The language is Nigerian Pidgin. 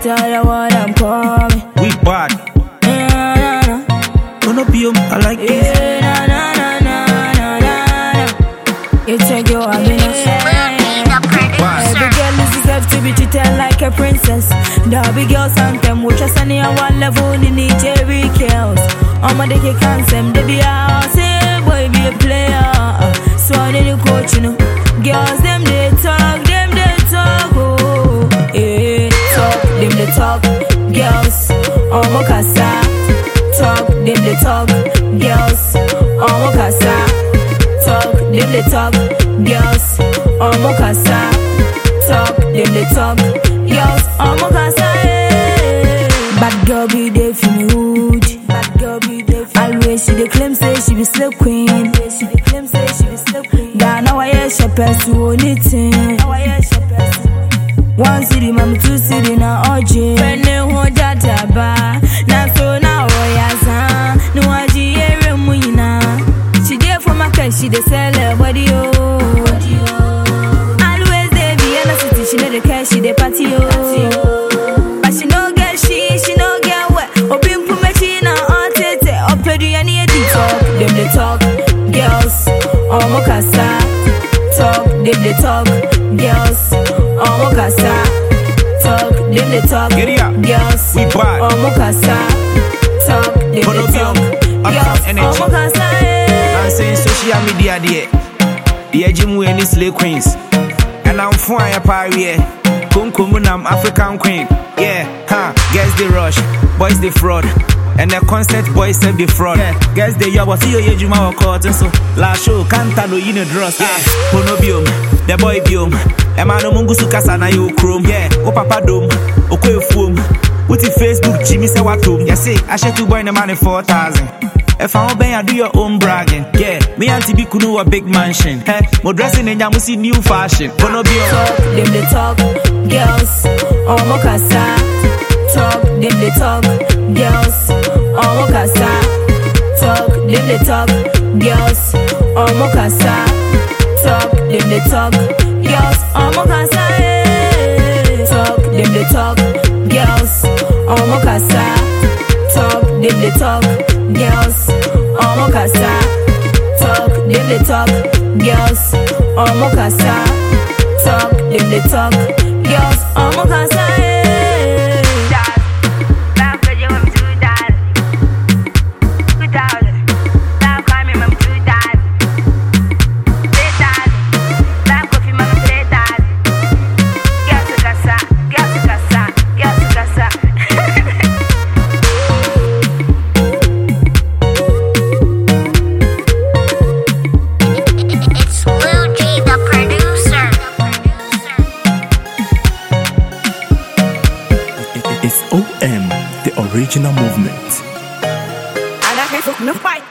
Tell her what I'm coming. We bad. Monopium, I like this. You take your happiness. Every girl is deserve to be treated like a princess. The big girls anthem, which is only on one level in each every chaos. I'm a dick cancer, they be a house, boy be a player. So I need a coach, you know. Girls, them they talk, oh, yeah. Talk, them they talk. Girls, I'm a casa. Talk, them they talk. Girls, I'm a casa. Talk, them they talk. Girls, I'm a casa. Talk, them they talk. Girls, I'm a casa. Bad girl be there for me hood. Bad girl be there for me. Always she dey claim say she be slave queen. Always she dey claim say she be slave queen. Da now I hear she pursue only thing. Now I hear she pursue. One city, mama, two city na OJ. When they hold that ba, na so na oyaza. No aji ere muina. She there for market, she dey sell her body oh. Always dey be in the city, she know the cash, she dey party oh. But she no get she no get wet. Open for me, she na on tete. Opedu any edi talk, them they talk. Girls, omo casa. Talk, them they talk. Girls, omo casa. Talk, them they talk. Girls, we bad. Omo casa. Talk, them they talk. Girls, omo casa. I'm saying social media there. The Ejim we any slay queens. And I'm fine a party. Kunkumunam African queen. Yeah, girls they rush, boys they fraud. And the constant boys them be fraud. Yeah. Girls they yo, but see you juma or court and so. La show can't no in a dross. Yeah, Ponobium, the boy biome. Emano mungusu kasa na yo chrome. Yeah, o papa dome, o kwe foam. With the Facebook, Jimmy say what room. Yeah, say I should to buy the money 4,000. If I obey, I do your own bragging. Yeah, me auntie be kunu a big mansion. Hey, mo dressing in yamusi new fashion. Ponobium. Talk, them they talk. Girls, omo casa. Talk, them they talk. Girls, omo casa. Talk, them they talk. Girls, omo casa. Talk, them they talk. Girls, omo casa. Talk, them they talk. Girls, omo casa. Talk, them they talk. Girls, omo casa. Talk, them they talk. Girls, omo casa. Talk, them they talk. Girls, omo casa. It's OM, the original movement. And I can't fuck no fight.